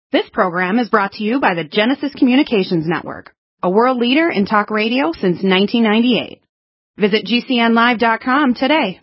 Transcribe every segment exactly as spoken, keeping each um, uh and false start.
This program is brought to you by the Genesis Communications Network, a world leader in talk radio since nineteen ninety-eight. Visit G C N live dot com today.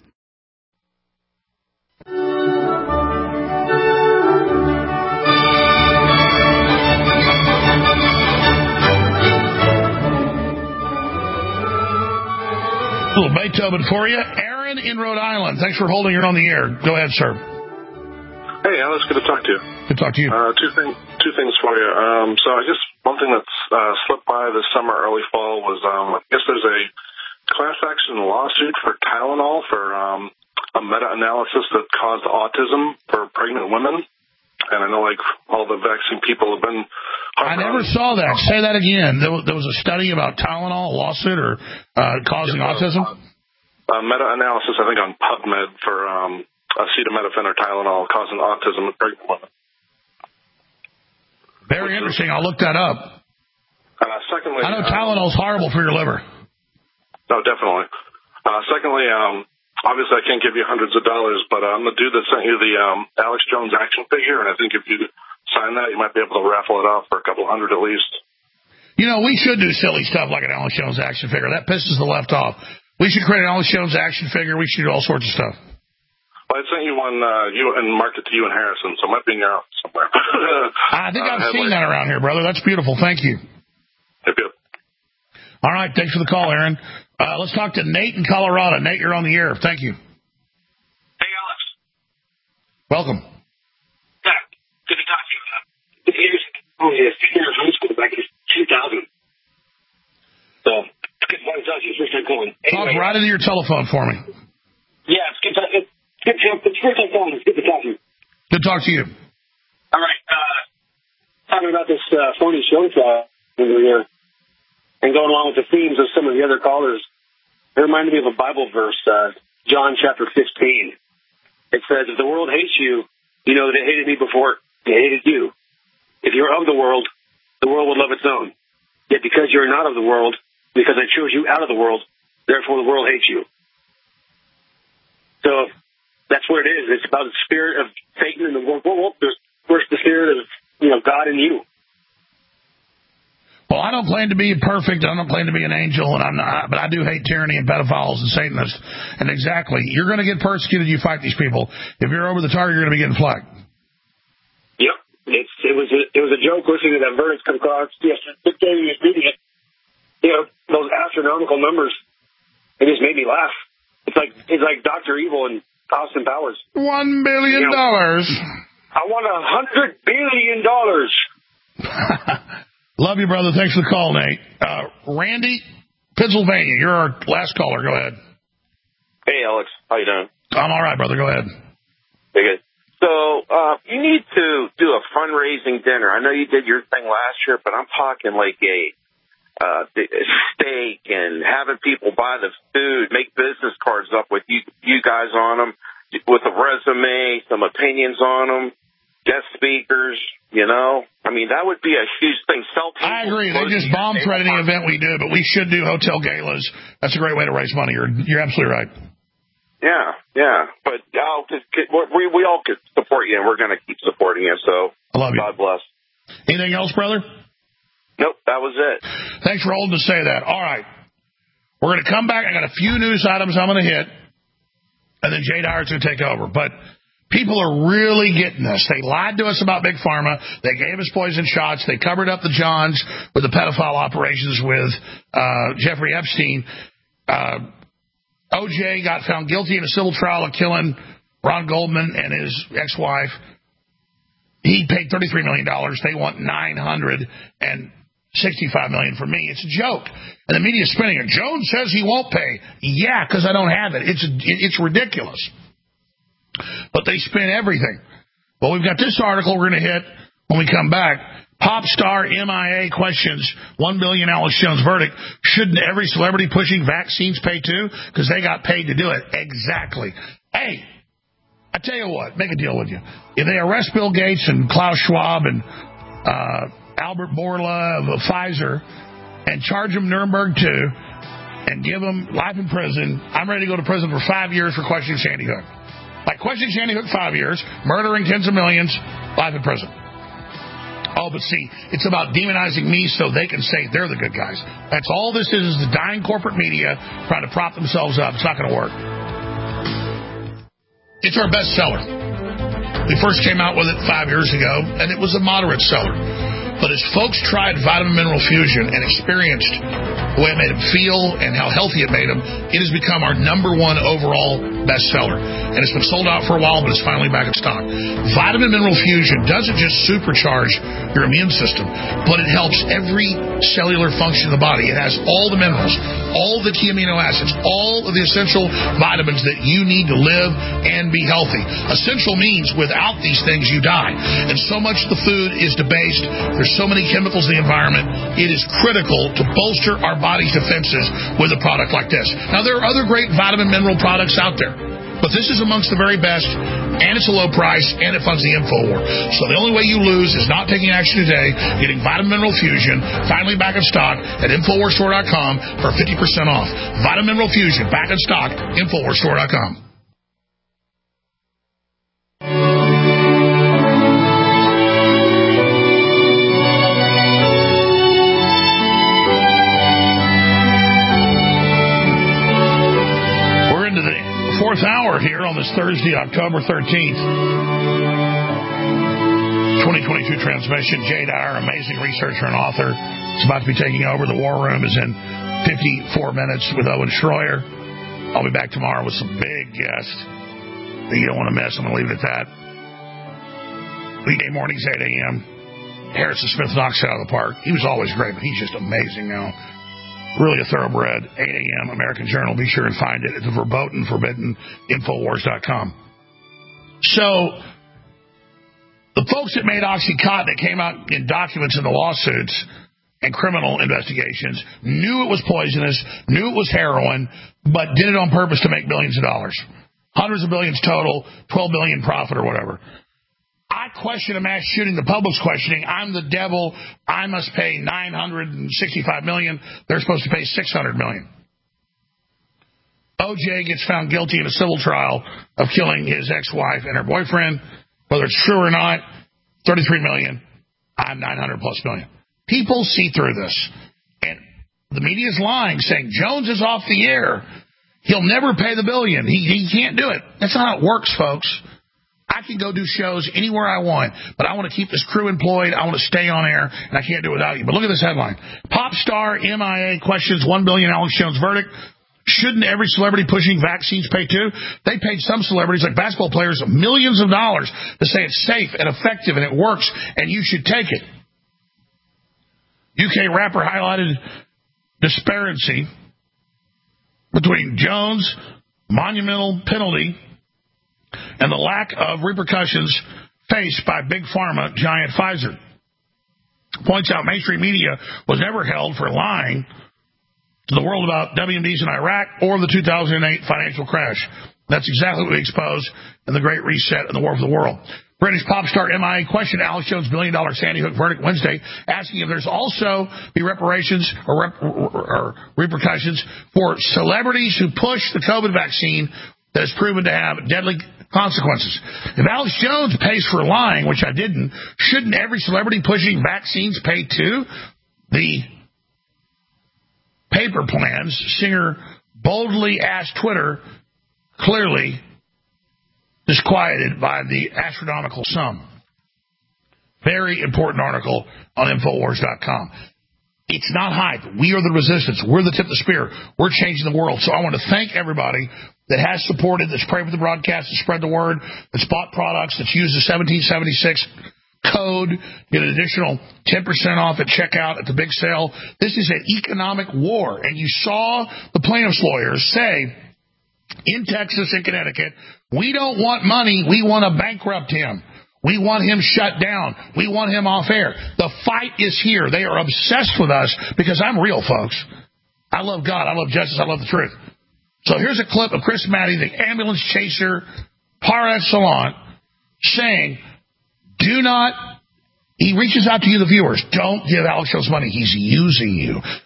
A little Beethoven for you. Aaron in Rhode Island. Thanks for holding it on the air. Go ahead, sir. Hey, Alex, good to talk to you. Good to talk to you. Uh, two, thing, two things for you. Um, so I guess one thing that's uh, slipped by this summer, early fall, was um, I guess there's a class action lawsuit for Tylenol for um, a meta-analysis that caused autism for pregnant women. And I know, like, all the vaccine people have been... I never saw that. Say that again. There was, there was a study about Tylenol, a lawsuit, or uh, causing yeah, autism? Uh, a meta-analysis, I think, on PubMed for... Um, acetaminophen or Tylenol causing autism in pregnant women. Very interesting. I'll look that up. Uh, secondly, I know Tylenol's um, horrible for your liver. No, definitely. Uh, secondly, um, obviously I can't give you hundreds of dollars, but I'm the dude that sent you the um, Alex Jones action figure, and I think if you sign that, you might be able to raffle it off for a couple hundred at least. You know, we should do silly stuff like an Alex Jones action figure. That pisses the left off. We should create an Alex Jones action figure. We should do all sorts of stuff. Well, I sent you one uh, you and marked it to you and Harrison, so it might be in your office somewhere. I think I've uh, seen that around here, brother. That's beautiful. Thank you. Yep, yep. All right. Thanks for the call, Aaron. Uh, let's talk to Nate in Colorado. Nate, you're on the air. Thank you. Hey, Alex. Welcome. Yeah, good to talk to you. Uh, here's only a senior in high school back in two thousand. So, it's good to talk to you. First time calling. Anyway, talk right into your telephone for me. Yeah, it's good to it's Good to, it's first time calling. It's good to talk to you. Good to talk to you. All right. Uh, talking about this uh, phony show trial over here and going along with the themes of some of the other callers, it reminded me of a Bible verse, uh, John chapter fifteen. It says, if the world hates you, you know that it hated me before it hated you. If you're of the world, the world would love its own. Yet because you're not of the world, because I chose you out of the world, therefore the world hates you. So that's what it is. It's about the spirit of Satan and the world versus the spirit of, you know, God and you. Well, I don't claim to be perfect. I don't claim to be an angel, and I'm not. But I do hate tyranny and pedophiles and Satanists. And exactly, you're going to get persecuted. You fight these people. If you're over the target, you're going to be getting flagged. Yep, it's it was a, it was a joke listening to that verdict come across yesterday. He was reading it. You know, those astronomical numbers. It just made me laugh. It's like it's like Doctor Evil and Austin Powers. One billion dollars. You know, I want a hundred billion dollars. Love you, brother. Thanks for the call, Nate. Uh, Randy, Pennsylvania. You're our last caller. Go ahead. Hey, Alex. How you doing? I'm all right, brother. Go ahead. Very good. So uh, you need to do a fundraising dinner. I know you did your thing last year, but I'm talking like a Uh, steak and having people buy the food, make business cards up with you, you guys on them, with a resume, some opinions on them, guest speakers, you know. I mean, that would be a huge thing. Sell I agree. They just bomb threat any event we do, but we should do hotel galas. That's a great way to raise money. You're, you're absolutely right. Yeah, yeah. But I'll just, we, we all could support you, and we're going to keep supporting you. So I love you. God bless. Anything else, brother? Nope, that was it. Thanks for holding to say that. All right. We're going to come back. I got a few news items I'm going to hit, and then Jay Dyer's going to take over. But people are really getting this. They lied to us about Big Pharma. They gave us poison shots. They covered up the Johns with the pedophile operations with uh, Jeffrey Epstein. Uh, O J got found guilty in a civil trial of killing Ron Goldman and his ex-wife. He paid thirty-three million dollars. They want nine hundred sixty-five million dollars for me. It's a joke. And the media's spinning it. Jones says he won't pay. Yeah, because I don't have it. It's it's ridiculous. But they spin everything. Well, we've got this article we're going to hit when we come back. Pop star M I A questions one billion dollars Alex Jones verdict. Shouldn't every celebrity pushing vaccines pay too? Because they got paid to do it. Exactly. Hey, I tell you what, make a deal with you. If they arrest Bill Gates and Klaus Schwab and uh, Albert Bourla of Pfizer and charge them Nuremberg two and give them life in prison, I'm ready to go to prison for five years for questioning Sandy Hook. Like questioning Sandy Hook five years, murdering tens of millions, life in prison. Oh, but see, it's about demonizing me so they can say they're the good guys. That's all this is, is the dying corporate media trying to prop themselves up. It's not going to work. It's our best seller. We first came out with it five years ago, and it was a moderate seller. But as folks tried Vitamin Mineral Fusion and experienced the way it made them feel and how healthy it made them, it has become our number one overall bestseller. And it's been sold out for a while, but it's finally back in stock. Vitamin Mineral Fusion doesn't just supercharge your immune system, but it helps every cellular function of the body. It has all the minerals, all the key amino acids, all of the essential vitamins that you need to live and be healthy. Essential means without these things, you die. And so much of the food is debased. There's so many chemicals in the environment. It is critical to bolster our body's defenses with a product like this. Now, there are other great vitamin mineral products out there, but this is amongst the very best, and it's a low price, and it funds the InfoWar. So the only way you lose is not taking action today, getting Vitamin Mineral Fusion, finally back in stock at Infowar Store dot com for fifty percent off. Vitamin Mineral Fusion, back in stock, Infowar Store dot com. Fourth hour here on this Thursday, October thirteenth, twenty twenty-two transmission. Jay Dyer, amazing researcher and author, is about to be taking over. The War Room is in fifty-four minutes with Owen Schroyer. I'll be back tomorrow with some big guests that you don't want to miss. I'm going to leave it at that. Weekday mornings, eight a.m. Harrison Smith knocks it out of the park. He was always great, but he's just amazing now. Really a thoroughbred. eight a.m. American Journal. Be sure and find it at the verboten forbidden Infowars dot com. So, the folks that made OxyContin, that came out in documents in the lawsuits and criminal investigations, knew it was poisonous, knew it was heroin, but did it on purpose to make billions of dollars. Hundreds of billions total, twelve billion profit or whatever. I question a mass shooting. The public's questioning. I'm the devil. I must pay nine hundred sixty-five million dollars. They're supposed to pay six hundred million dollars. O J gets found guilty in a civil trial of killing his ex-wife and her boyfriend. Whether it's true or not, thirty-three million dollars. I'm nine hundred plus million. People see through this. And the media's lying, saying Jones is off the air. He'll never pay the billion. He, he can't do it. That's not how it works, folks. I can go do shows anywhere I want, but I want to keep this crew employed. I want to stay on air, and I can't do it without you. But look at this headline. Pop star M I A questions one billion dollars Alex Jones verdict. Shouldn't every celebrity pushing vaccines pay too? They paid some celebrities, like basketball players, millions of dollars to say it's safe and effective and it works, and you should take it. U K rapper highlighted disparity between Jones' monumental penalty and the lack of repercussions faced by big pharma giant Pfizer. Points out mainstream media was never held for lying to the world about W M Ds in Iraq or the two thousand eight financial crash. That's exactly what we exposed in the Great Reset and the War for the World. British pop star M I A questioned Alex Jones' billion-dollar Sandy Hook verdict Wednesday, asking if there's also be reparations or, rep- or repercussions for celebrities who push the COVID vaccine that is proven to have deadly consequences. If Alex Jones pays for lying, which I didn't, shouldn't every celebrity pushing vaccines pay too? The paper plans, Singer boldly asked Twitter, clearly disquieted by the astronomical sum. Very important article on Infowars dot com. It's not hype. We are the resistance. We're the tip of the spear. We're changing the world. So I want to thank everybody that has supported, that's prayed for the broadcast, that's spread the word, that's bought products, that's used the seventeen seventy-six code, get an additional ten percent off at checkout at the big sale. This is an economic war. And you saw the plaintiffs' lawyers say in Texas and Connecticut, we don't want money. We want to bankrupt him. We want him shut down. We want him off air. The fight is here. They are obsessed with us because I'm real, folks. I love God. I love justice. I love the truth. So here's a clip of Chris Maddy, the ambulance chaser par excellence, saying, do not, he reaches out to you, the viewers, don't give Alex Jones money. He's using you.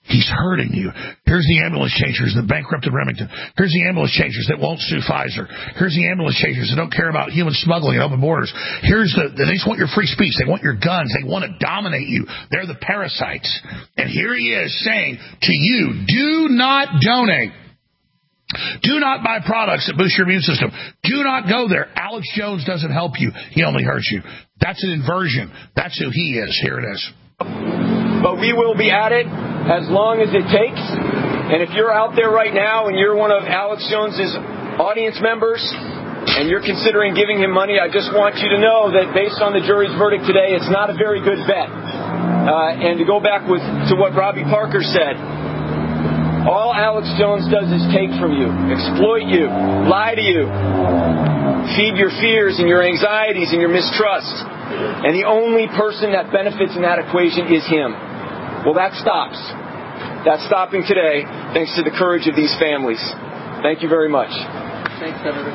He's hurting you. Here's the ambulance chasers that bankrupted Remington. Here's the ambulance chasers that won't sue Pfizer. Here's the ambulance chasers that don't care about human smuggling and open borders. Here's the, they just want your free speech. They want your guns. They want to dominate you. They're the parasites. And here he is saying to you, do not donate. Do not buy products that boost your immune system. Do not go there. Alex Jones doesn't help you. He only hurts you. That's an inversion. That's who he is. Here it is. But we will be at it as long as it takes. And if you're out there right now and you're one of Alex Jones's audience members and you're considering giving him money, I just want you to know that based on the jury's verdict today, it's not a very good bet. Uh, and to go back with to what Robbie Parker said, all Alex Jones does is take from you, exploit you, lie to you, feed your fears and your anxieties and your mistrust. And the only person that benefits in that equation is him. Well, that stops. That's stopping today, thanks to the courage of these families. Thank you very much. Thanks, Senator.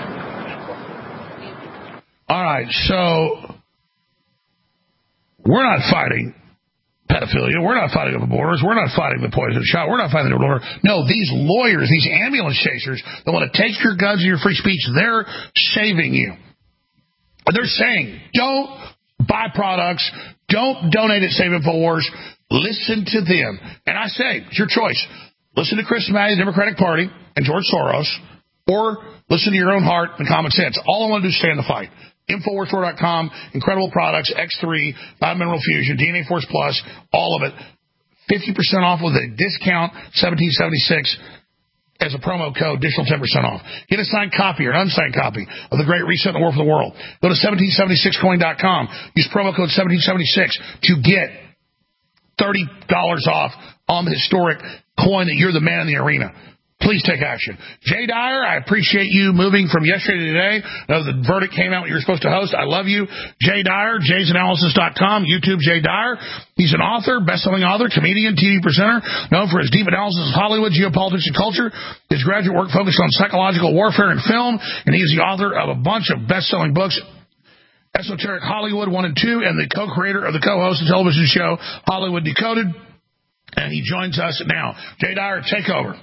All right, so we're not fighting pedophilia. We're not fighting open borders. We're not fighting the poison shot. We're not fighting the border. No, these lawyers, these ambulance chasers that want to take your guns and your free speech, they're saving you. They're saying, don't buy products, don't donate at Save InfoWars, listen to them. And I say, it's your choice. Listen to Chris Matthews, Democratic Party, and George Soros, or listen to your own heart and common sense. All I want to do is stay in the fight. Infowars Store dot com, incredible products, X three, five Mineral Fusion, D N A Force Plus, all of it. fifty percent off with a discount, seventeen seventy-six as a promo code, additional ten percent off. Get a signed copy or an unsigned copy of The Great Reset and the War for the World. Go to seventeen seventy-six coin dot com. Use promo code seventeen seventy-six to get thirty dollars off on the historic coin that you're the man in the arena. Please take action. Jay Dyer, I appreciate you moving from yesterday to today. I know the verdict came out when you were supposed to host. I love you. Jay Dyer, jays analysis dot com, YouTube Jay Dyer. He's an author, best-selling author, comedian, T V presenter, known for his deep analysis of Hollywood, geopolitics, and culture. His graduate work focused on psychological warfare and film, and he is the author of a bunch of best-selling books, Esoteric Hollywood one and two, and the co-creator of the co-host of the television show Hollywood Decoded. And he joins us now. Jay Dyer, take over.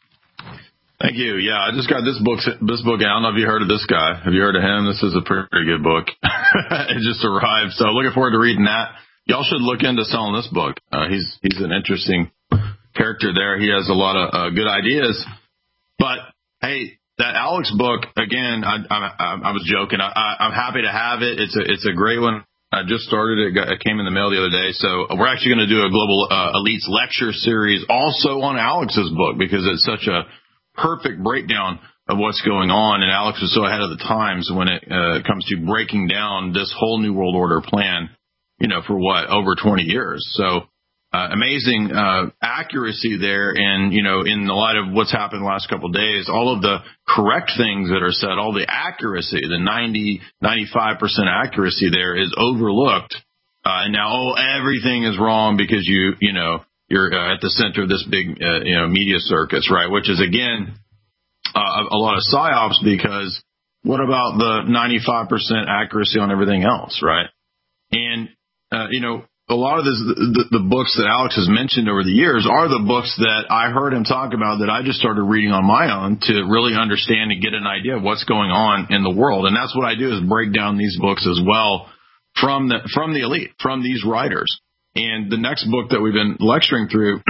Thank you. Yeah, I just got this book. This book. I don't know if you heard of this guy. Have you heard of him? This is a pretty good book. It just arrived, so looking forward to reading that. Y'all should look into selling this book. Uh, he's he's an interesting character there. He has a lot of uh, good ideas. But hey, that Alex book again. I I, I was joking. I, I, I'm happy to have it. It's a it's a great one. I just started it. It came in the mail the other day. So we're actually going to do a Global uh, Elites lecture series also on Alex's book because it's such a perfect breakdown of what's going on, and Alex was so ahead of the times when it uh, comes to breaking down this whole New World Order plan, you know, for what, over twenty years. So uh, amazing uh, accuracy there, and, you know, in the light of what's happened the last couple of days, all of the correct things that are said, all the accuracy, the ninety, ninety-five percent accuracy there is overlooked, uh, and now, oh, everything is wrong because you, you know, you're uh, at the center of this big, uh, you know, media circus, right? Which is, again, uh, a lot of psyops because what about the ninety-five percent accuracy on everything else, right? And, uh, you know, a lot of this, the, the books that Alex has mentioned over the years are the books that I heard him talk about that I just started reading on my own to really understand and get an idea of what's going on in the world. And that's what I do is break down these books as well from the, from the elite, from these writers. And the next book that we've been lecturing through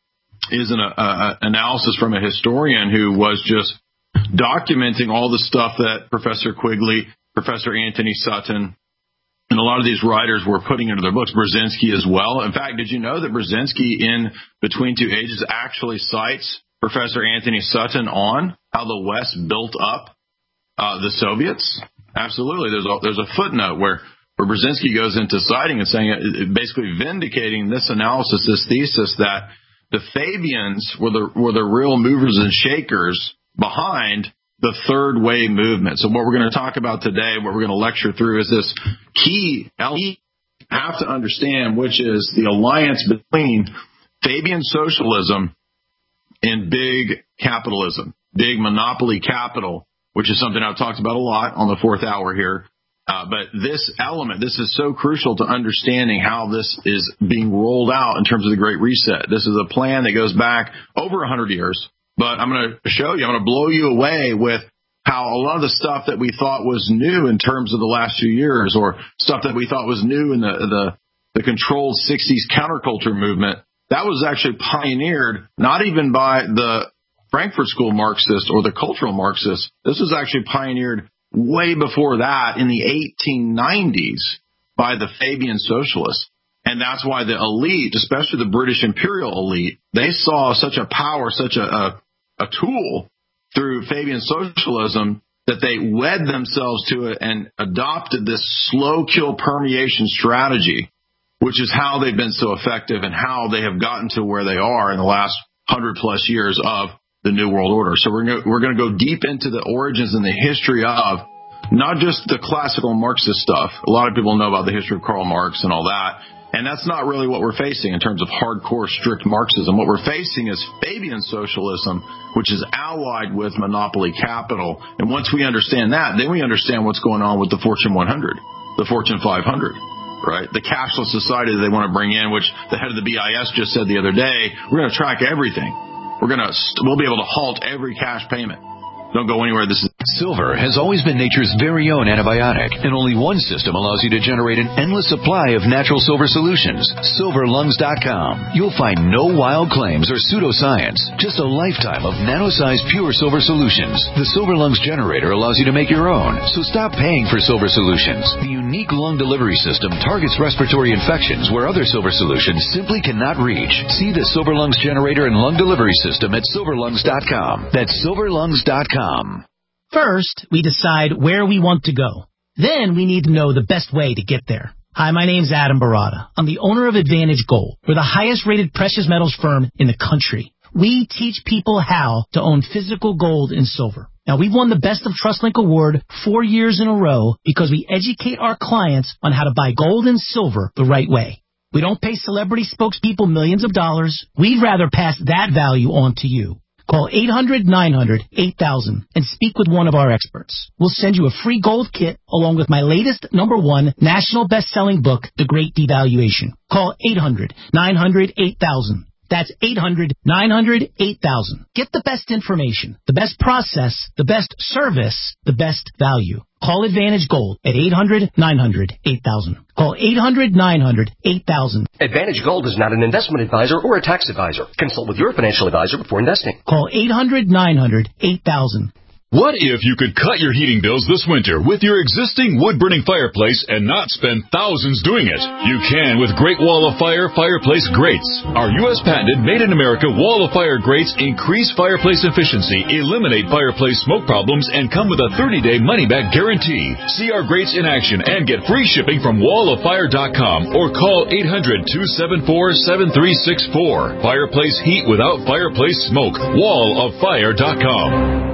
is an uh, analysis from a historian who was just documenting all the stuff that Professor Quigley, Professor Anthony Sutton, and a lot of these writers were putting into their books, Brzezinski as well. In fact, did you know that Brzezinski in Between Two Ages actually cites Professor Anthony Sutton on how the West built up uh, the Soviets? Absolutely. There's a, there's a footnote where where Brzezinski goes into citing and saying, basically vindicating this analysis, this thesis that the Fabians were the were the real movers and shakers behind the third wave movement. So what we're going to talk about today, what we're going to lecture through is this key element you have to understand, which is the alliance between Fabian socialism and big capitalism, big monopoly capital, which is something I've talked about a lot on the fourth hour here. Uh, but this element, this is so crucial to understanding how this is being rolled out in terms of the Great Reset. This is a plan that goes back over one hundred years. But I'm going to show you, I'm going to blow you away with how a lot of the stuff that we thought was new in terms of the last few years, or stuff that we thought was new in the the, the controlled sixties counterculture movement, that was actually pioneered not even by the Frankfurt School Marxists or the cultural Marxists. This was actually pioneered way before that in the eighteen nineties by the Fabian socialists. And that's why the elite, especially the British imperial elite, they saw such a power, such a, a, a tool through Fabian socialism that they wed themselves to it and adopted this slow kill permeation strategy, which is how they've been so effective and how they have gotten to where they are in the last hundred plus years of the New World Order. So we're going to, we're going to go deep into the origins and the history of not just the classical Marxist stuff. A lot of people know about the history of Karl Marx and all that. And that's not really what we're facing in terms of hardcore, strict Marxism. What we're facing is Fabian socialism, which is allied with monopoly capital. And once we understand that, then we understand what's going on with the Fortune one hundred, the Fortune five hundred, right? The cashless society that they want to bring in, which the head of the B I S just said the other day, we're going to track everything. We're going to, we'll be able to halt every cash payment. Don't go anywhere. This is Silver has always been nature's very own antibiotic, and only one system allows you to generate an endless supply of natural silver solutions. silver lungs dot com. You'll find no wild claims or pseudoscience, just a lifetime of nano-sized pure silver solutions. The Silver Lungs generator allows you to make your own, so stop paying for silver solutions. The unique lung delivery system targets respiratory infections where other silver solutions simply cannot reach. See the Silver Lungs generator and lung delivery system at silver lungs dot com. That's silver lungs dot com. First, we decide where we want to go. Then we need to know the best way to get there. Hi, my name's Adam Barada. I'm the owner of Advantage Gold. We're the highest rated precious metals firm in the country. We teach people how to own physical gold and silver. Now, we've won the Best of TrustLink Award four years in a row because we educate our clients on how to buy gold and silver the right way. We don't pay celebrity spokespeople millions of dollars. We'd rather pass that value on to you. Call eight hundred nine hundred eight thousand and speak with one of our experts. We'll send you a free gold kit along with my latest number one national best-selling book, The Great Devaluation. Call eight hundred nine hundred eight thousand. That's eight hundred nine hundred eight thousand. Get the best information, the best process, the best service, the best value. Call Advantage Gold at eight hundred nine hundred eight thousand. Call eight hundred nine hundred eight thousand. Advantage Gold is not an investment advisor or a tax advisor. Consult with your financial advisor before investing. Call eight hundred nine hundred eight thousand. What if you could cut your heating bills this winter with your existing wood-burning fireplace and not spend thousands doing it? You can with Great Wall of Fire Fireplace Grates. Our U S patented made-in-America Wall of Fire grates increase fireplace efficiency, eliminate fireplace smoke problems, and come with a thirty-day money-back guarantee. See our grates in action and get free shipping from wall of fire dot com or call eight hundred two seven four seven three six four. Fireplace heat without fireplace smoke. wall of fire dot com.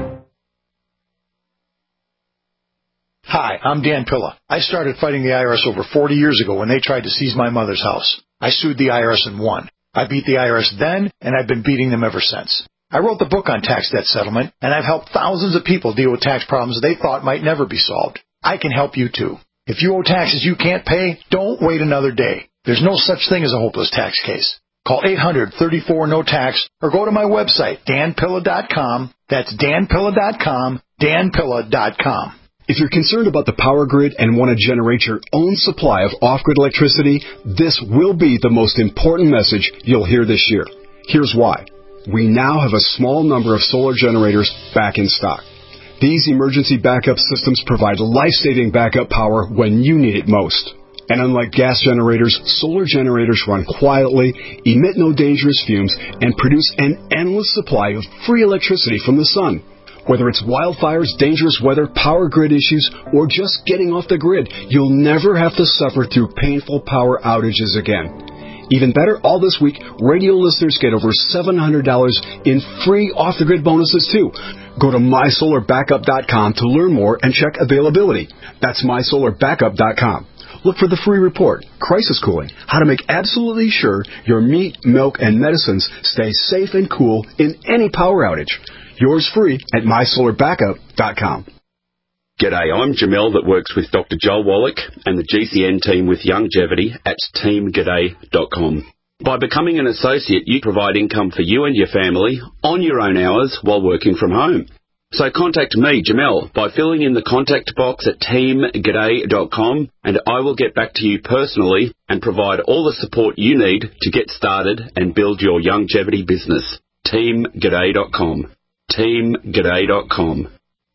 Hi, I'm Dan Pilla. I started fighting the I R S over forty years ago when they tried to seize my mother's house. I sued the I R S and won. I beat the I R S then, and I've been beating them ever since. I wrote the book on tax debt settlement, and I've helped thousands of people deal with tax problems they thought might never be solved. I can help you too. If you owe taxes you can't pay, don't wait another day. There's no such thing as a hopeless tax case. Call eight hundred thirty-four no tax or go to my website, dan pilla dot com. That's dan pilla dot com, dan pilla dot com. If you're concerned about the power grid and want to generate your own supply of off-grid electricity, this will be the most important message you'll hear this year. Here's why. We now have a small number of solar generators back in stock. These emergency backup systems provide life-saving backup power when you need it most. And unlike gas generators, solar generators run quietly, emit no dangerous fumes, and produce an endless supply of free electricity from the sun. Whether it's wildfires, dangerous weather, power grid issues, or just getting off the grid, you'll never have to suffer through painful power outages again. Even better, all this week, radio listeners get over seven hundred dollars in free off-the-grid bonuses, too. Go to my solar backup dot com to learn more and check availability. That's my solar backup dot com. Look for the free report, Crisis Cooling, how to make absolutely sure your meat, milk, and medicines stay safe and cool in any power outage. Yours free at my solar backup dot com. G'day, I'm Jamel that works with Doctor Joel Wallach and the G C N team with Longevity at team g'day dot com. By becoming an associate, you provide income for you and your family on your own hours while working from home. So contact me, Jamel, by filling in the contact box at team g'day dot com, and I will get back to you personally and provide all the support you need to get started and build your longevity business. team g'day dot com. team g'day dot com.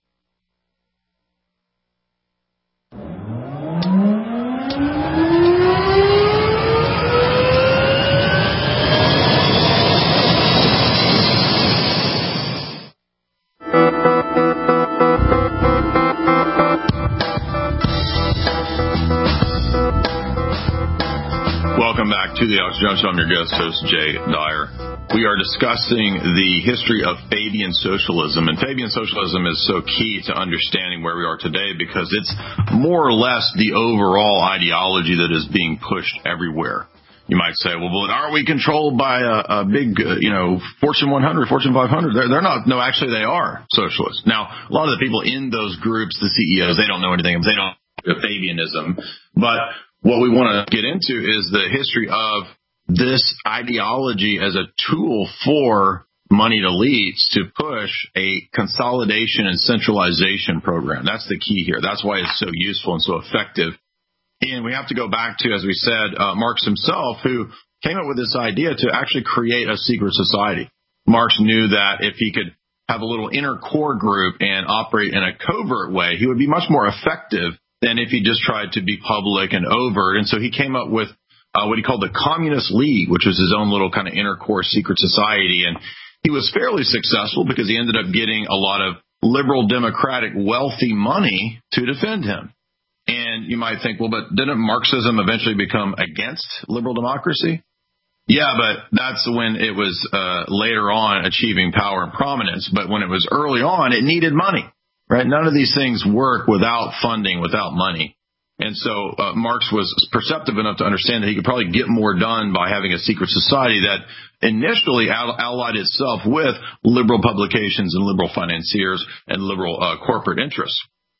Welcome back to the Alex Jones Show. I'm your guest host, Jay Dyer. We are discussing the history of Fabian socialism, and Fabian socialism is so key to understanding where we are today because it's more or less the overall ideology that is being pushed everywhere. You might say, well, but aren't we controlled by a, a big, uh, you know, Fortune one hundred, Fortune five hundred? They're, they're not. No, actually, they are socialists. Now, a lot of the people in those groups, the C E Os, they don't know anything. They don't know Fabianism, but what we want to get into is the history of this ideology as a tool for moneyed elites to push a consolidation and centralization program. That's the key here. That's why it's so useful and so effective. And we have to go back to, as we said, uh, Marx himself, who came up with this idea to actually create a secret society. Marx knew that if he could have a little inner core group and operate in a covert way, he would be much more effective than if he just tried to be public and overt. And so he came up with uh, what he called the Communist League, which was his own little kind of inner core secret society. And he was fairly successful because he ended up getting a lot of liberal, democratic, wealthy money to defend him. And you might think, well, but didn't Marxism eventually become against liberal democracy? Yeah, but that's when it was uh, later on achieving power and prominence. But when it was early on, it needed money. Right? None of these things work without funding, without money. And so uh, Marx was perceptive enough to understand that he could probably get more done by having a secret society that initially allied itself with liberal publications and liberal financiers and liberal uh, corporate interests.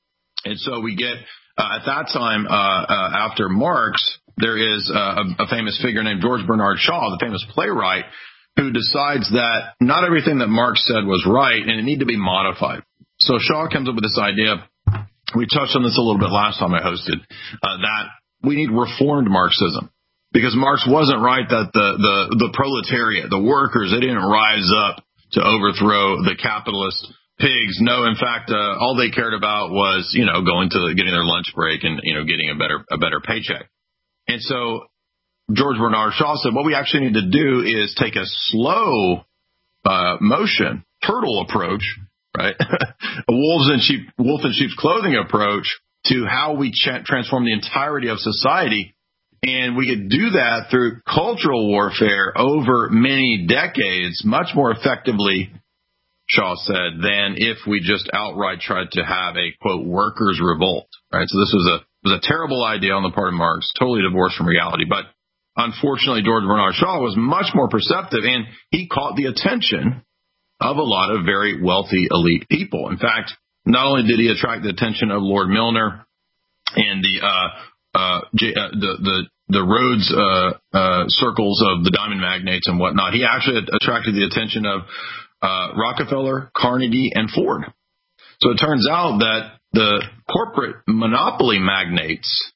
And so we get, uh, at that time, uh, uh, after Marx, there is uh, a, a famous figure named George Bernard Shaw, the famous playwright, who decides that not everything that Marx said was right and it needed to be modified. So Shaw comes up with this idea, we touched on this a little bit last time I hosted, uh, that we need reformed Marxism. Because Marx wasn't right that the, the, the proletariat, the workers, they didn't rise up to overthrow the capitalist pigs. No, in fact, uh, all they cared about was, you know, going to getting their lunch break and, you know, getting a better, a better paycheck. And so George Bernard Shaw said, what we actually need to do is take a slow, uh, motion, turtle approach, right? A wolves in sheep, wolf in sheep's clothing approach to how we ch- transform the entirety of society. And we could do that through cultural warfare over many decades, much more effectively, Shaw said, than if we just outright tried to have a, quote, workers' revolt, right? So this was a, was a terrible idea on the part of Marx, totally divorced from reality. But unfortunately, George Bernard Shaw was much more perceptive, and he caught the attention of a lot of very wealthy elite people. In fact, not only did he attract the attention of Lord Milner and the uh, uh, J- uh the the the Rhodes uh, uh, circles of the diamond magnates and whatnot, he actually attracted the attention of uh, Rockefeller, Carnegie, and Ford. So it turns out that the corporate monopoly magnates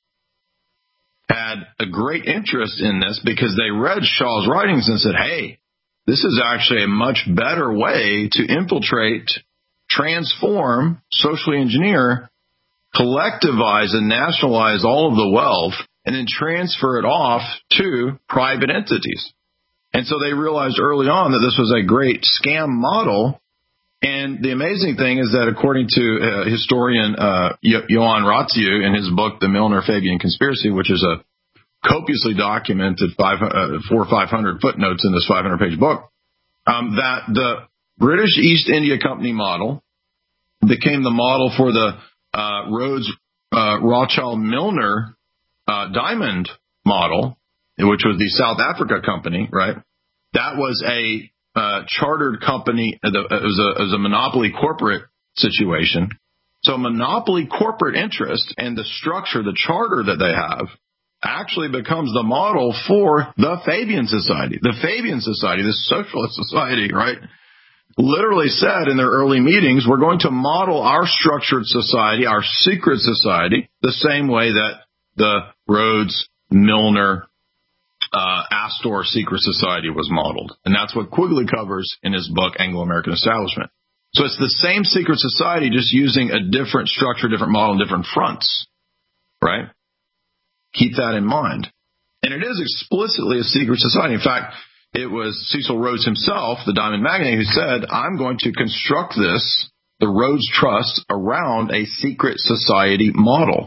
had a great interest in this because they read Shaw's writings and said, hey, this is actually a much better way to infiltrate, transform, socially engineer, collectivize and nationalize all of the wealth, and then transfer it off to private entities. And so they realized early on that this was a great scam model. And the amazing thing is that according to uh, historian uh, Johann Ratziu in his book, The Milner-Fabian Conspiracy, which is a copiously documented five, uh, four or five hundred footnotes in this five hundred page book, um, that the British East India Company model became the model for the uh, Rhodes uh, Rothschild Milner uh, diamond model, which was the South Africa Company, right? That was a uh, chartered company. It was a, it was a monopoly corporate situation. So monopoly corporate interest and the structure, the charter that they have, actually becomes the model for the Fabian Society. The Fabian Society, this socialist society, right, literally said in their early meetings, we're going to model our structured society, our secret society, the same way that the Rhodes, Milner, uh, Astor secret society was modeled. And that's what Quigley covers in his book, Anglo-American Establishment. So it's the same secret society, just using a different structure, different model, and different fronts, right? Keep that in mind. And it is explicitly a secret society. In fact, it was Cecil Rhodes himself, the diamond magnate, who said, I'm going to construct this, the Rhodes Trust, around a secret society model.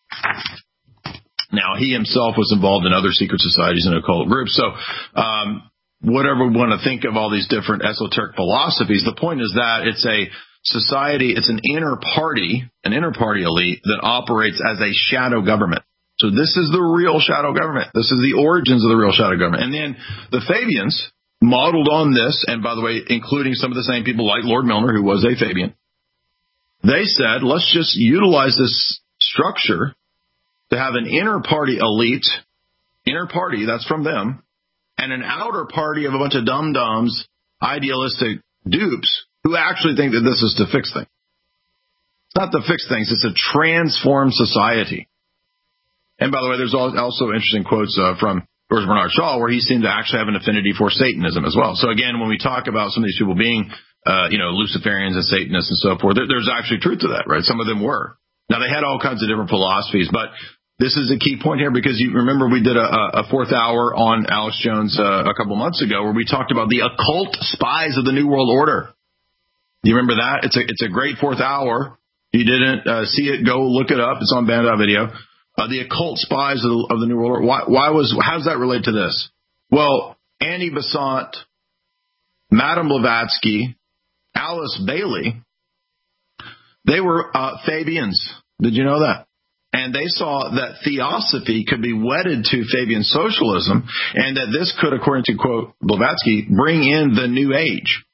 Now, he himself was involved in other secret societies and occult groups. So um, whatever we want to think of all these different esoteric philosophies, the point is that it's a society, it's an inner party, an inner party elite that operates as a shadow government. So this is the real shadow government. This is the origins of the real shadow government. And then the Fabians modeled on this, and by the way, including some of the same people like Lord Milner, who was a Fabian, they said, let's just utilize this structure to have an inner party elite, inner party, that's from them, and an outer party of a bunch of dum-dums, idealistic dupes who actually think that this is to fix things. It's not to fix things. It's to transform society. And by the way, there's also interesting quotes uh, from George Bernard Shaw where he seemed to actually have an affinity for Satanism as well. So again, when we talk about some of these people being, uh, you know, Luciferians and Satanists and so forth, there, there's actually truth to that, right? Some of them were. Now, they had all kinds of different philosophies, but this is a key point here because you remember we did a, a fourth hour on Alex Jones uh, a couple months ago where we talked about the occult spies of the New World Order. Do you remember that? It's a, it's a great fourth hour. If you didn't uh, see it, go look it up. It's on Bandit Video. Uh, the occult spies of the, of the New World Order. Why, why was, how does that relate to this? Well, Annie Besant, Madame Blavatsky, Alice Bailey, they were uh, Fabians. Did you know that? And they saw that theosophy could be wedded to Fabian socialism and that this could, according to, quote, Blavatsky, bring in the new age.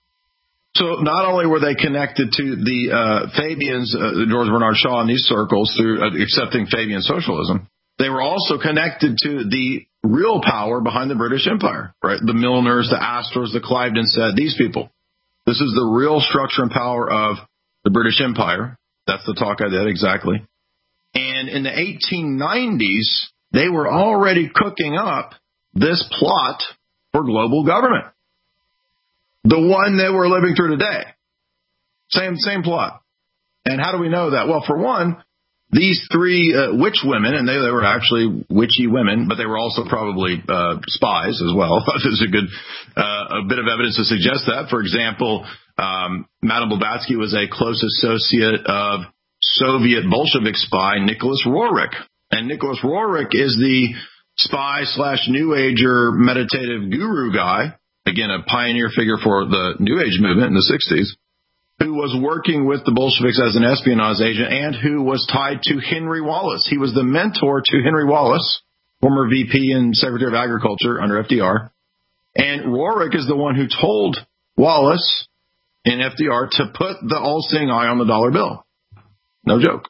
So not only were they connected to the uh, Fabians, uh, George Bernard Shaw in these circles through uh, accepting Fabian socialism, they were also connected to the real power behind the British Empire, right? The Milners, the Astors, the Clivedens said, these people. This is the real structure and power of the British Empire. That's the talk I did, exactly. And in the eighteen nineties, they were already cooking up this plot for global government. The one that we're living through today. Same, same plot. And how do we know that? Well, for one, these three uh, witch women, and they, they were actually witchy women, but they were also probably uh, spies as well. There's a good, uh, a bit of evidence to suggest that. For example, um, Madame Blavatsky was a close associate of Soviet Bolshevik spy Nicholas Roerich. And Nicholas Roerich is the spy slash New Ager meditative guru guy. Again, a pioneer figure for the New Age movement in the sixties, who was working with the Bolsheviks as an espionage agent and who was tied to Henry Wallace. He was the mentor to Henry Wallace, former V P and Secretary of Agriculture under F D R. And Roerich is the one who told Wallace in F D R to put the all-seeing eye on the dollar bill. No joke.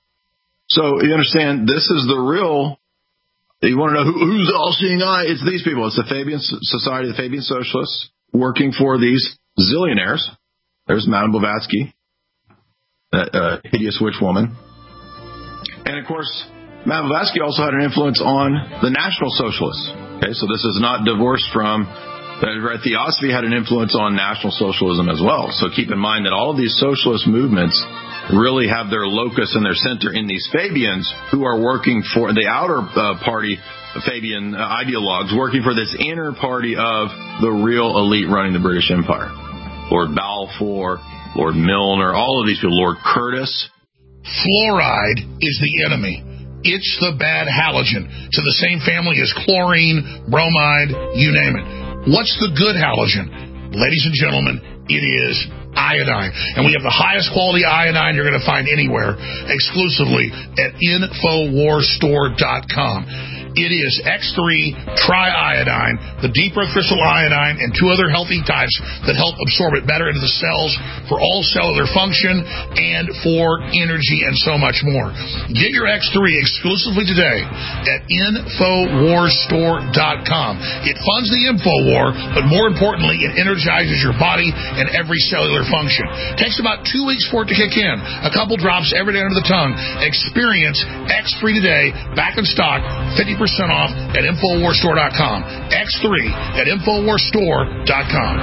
So you understand, this is the real... You want to know who, who's the all-seeing eye? It's these people. It's the Fabian Society, the Fabian Socialists, working for these zillionaires. There's Madame Blavatsky, that uh, hideous witch woman. And, of course, Madame Blavatsky also had an influence on the National Socialists. Okay, so this is not divorced from... Uh, right, Theosophy had an influence on National Socialism as well. So keep in mind that all of these socialist movements really have their locus and their center in these Fabians who are working for the outer uh, party, Fabian uh, ideologues, working for this inner party of the real elite running the British Empire. Lord Balfour, Lord Milner, all of these people, Lord Curtis. Fluoride is the enemy. It's the bad halogen, to the same family as chlorine, bromide, you name it. What's the good halogen? Ladies and gentlemen, it is iodine. And we have the highest quality iodine you're going to find anywhere, exclusively at Infowars Store dot com. It is X three triiodine, the deep red crystal iodine, and two other healthy types that help absorb it better into the cells for all cellular function and for energy and so much more. Get your X three exclusively today at Infowars Store dot com. It funds the InfoWar, but more importantly, it energizes your body and every cellular function. It takes about two weeks for it to kick in. A couple drops every day under the tongue. Experience X three today, back in stock, fifty percent off at Infowars Store dot com. X three at Infowars Store dot com.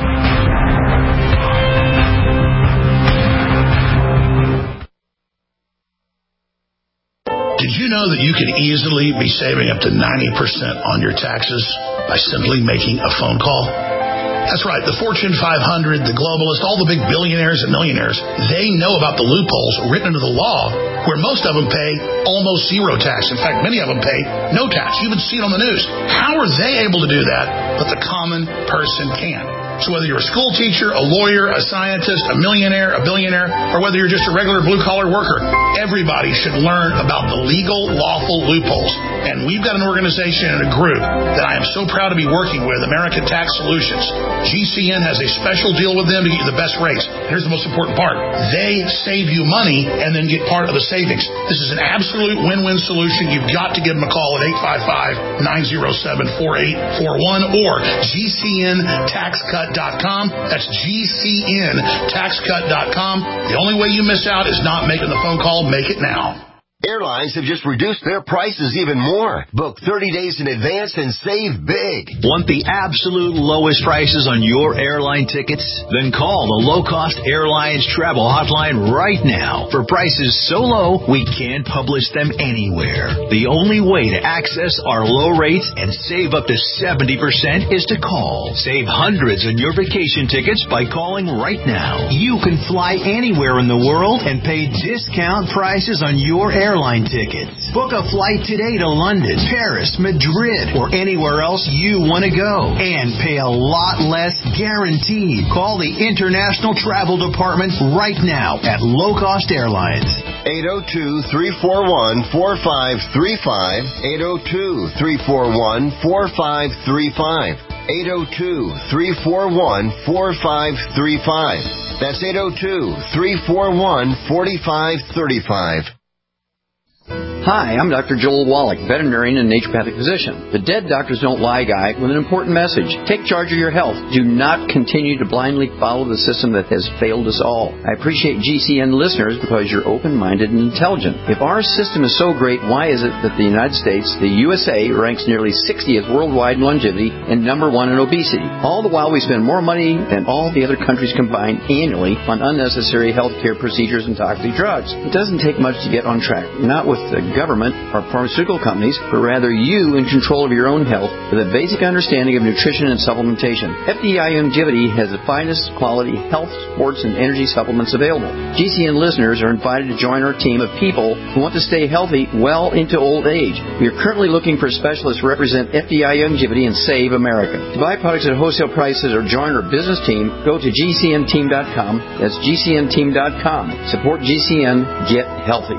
Did you know that you can easily be saving up to ninety percent on your taxes by simply making a phone call? That's right. The Fortune five hundred, the globalists, all the big billionaires and millionaires, they know about the loopholes written into the law where most of them pay almost zero tax. In fact, many of them pay no tax. You even see it on the news. How are they able to do that, but the common person can? So whether you're a school teacher, a lawyer, a scientist, a millionaire, a billionaire, or whether you're just a regular blue-collar worker, everybody should learn about the legal, lawful loopholes. And we've got an organization and a group that I am so proud to be working with, American Tax Solutions. G C N has a special deal with them to get you the best rates. Here's the most important part. They save you money and then get part of the savings. This is an absolute win-win solution. You've got to give them a call at eight five five, nine oh seven, four eight four one or G C N tax cut dot com. That's G C N tax cut dot com. The only way you miss out is not making the phone call. Make it now. Airlines have just reduced their prices even more. Book thirty days in advance and save big. Want the absolute lowest prices on your airline tickets? Then call the Low Cost Airlines Travel Hotline right now. For prices so low, we can't publish them anywhere. The only way to access our low rates and save up to seventy percent is to call. Save hundreds on your vacation tickets by calling right now. You can fly anywhere in the world and pay discount prices on your airline Airline tickets. Book a flight today to London, Paris, Madrid, or anywhere else you want to go and pay a lot less guaranteed. Call the International Travel Department right now at Low Cost Airlines. eight oh two, three four one, four five three five. eight oh two, three four one, four five three five. eight oh two, three four one, four five three five. That's eight oh two, three four one, four five three five. Hi, I'm Doctor Joel Wallach, veterinarian and naturopathic physician. The Dead Doctors Don't Lie guy with an important message. Take charge of your health. Do not continue to blindly follow the system that has failed us all. I appreciate G C N listeners because you're open-minded and intelligent. If our system is so great, why is it that the United States, the U S A, ranks nearly sixtieth worldwide in longevity and number one in obesity? All the while we spend more money than all the other countries combined annually on unnecessary health care procedures and toxic drugs. It doesn't take much to get on track. Not with the government or pharmaceutical companies, but rather you in control of your own health with a basic understanding of nutrition and supplementation. F D I Longevity has the finest quality health, sports, and energy supplements available. G C N listeners are invited to join our team of people who want to stay healthy well into old age. We are currently looking for specialists to represent F D I Longevity and Save America. To buy products at wholesale prices or join our business team, go to G C N team dot com. That's G C N team dot com. Support G C N. Get healthy.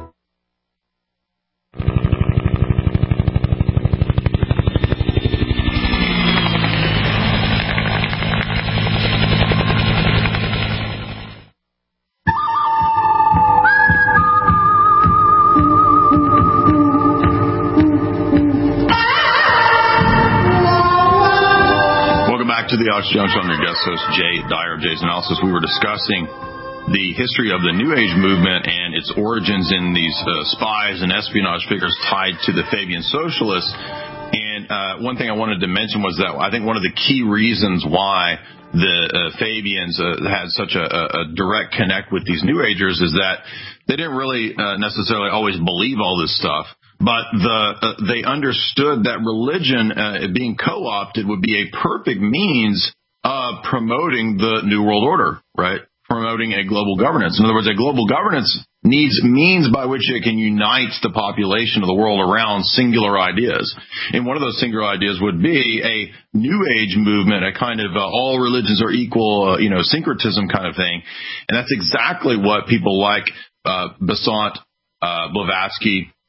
To the Alex Jones Show. I'm your guest host, Jay Dyer, Jay's Analysis. We were discussing the history of the New Age movement and its origins in these uh, spies and espionage figures tied to the Fabian socialists. And uh, one thing I wanted to mention was that I think one of the key reasons why the uh, Fabians uh, had such a, a direct connect with these New Agers is that they didn't really uh, necessarily always believe all this stuff. But the uh, they understood that religion uh, being co-opted would be a perfect means of promoting the New World Order, right? Promoting a global governance. In other words, a global governance needs means by which it can unite the population of the world around singular ideas. And one of those singular ideas would be a New Age movement, a kind of uh, all religions are equal, uh, you know, syncretism kind of thing. And that's exactly what people like uh, Besant, uh, Blavatsky,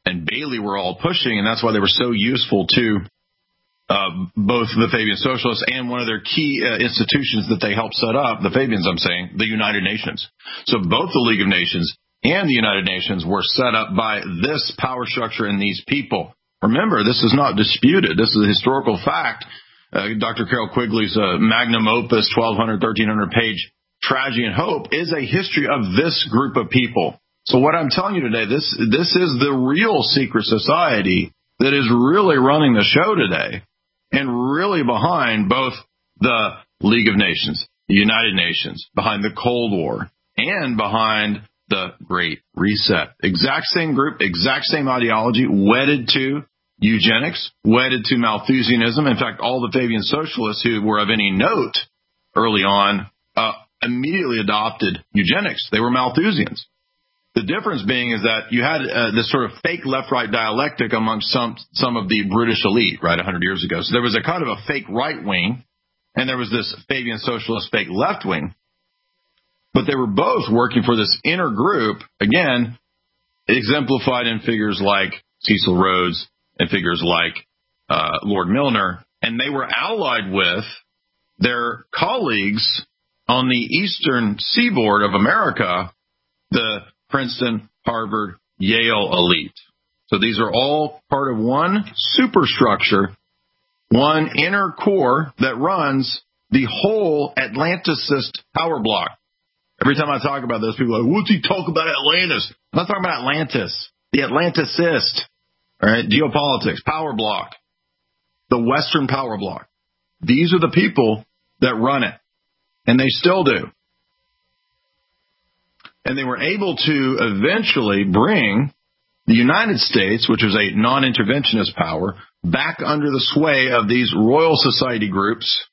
and Bailey were all pushing, and that's why they were so useful to uh, both the Fabian Socialists and one of their key uh, institutions that they helped set up, the Fabians, I'm saying, the United Nations. So both the League of Nations and the United Nations were set up by this power structure and these people. Remember, this is not disputed. This is a historical fact. Uh, Doctor Carol Quigley's uh, magnum opus, twelve hundred, thirteen hundred page Tragedy and Hope, is a history of this group of people. So what I'm telling you today, this this is the real secret society that is really running the show today and really behind both the League of Nations, the United Nations, behind the Cold War, and behind the Great Reset. Exact same group, exact same ideology, wedded to eugenics, wedded to Malthusianism. In fact, all the Fabian socialists who were of any note early on uh, immediately adopted eugenics. They were Malthusians. The difference being is that you had uh, this sort of fake left-right dialectic amongst some some of the British elite, right, one hundred years ago. So there was a kind of a fake right wing, and there was this Fabian socialist fake left wing. But they were both working for this inner group, again, exemplified in figures like Cecil Rhodes and figures like uh, Lord Milner. And they were allied with their colleagues on the eastern seaboard of America, the Princeton, Harvard, Yale elite. So these are all part of one superstructure, one inner core that runs the whole Atlanticist power block. Every time I talk about this, people are like, what's he talk about Atlantis? I'm not talking about Atlantis, the Atlanticist, all right, geopolitics, power block, the Western power block. These are the people that run it, and they still do. And they were able to eventually bring the United States, which was a non-interventionist power, back under the sway of these Royal Society groups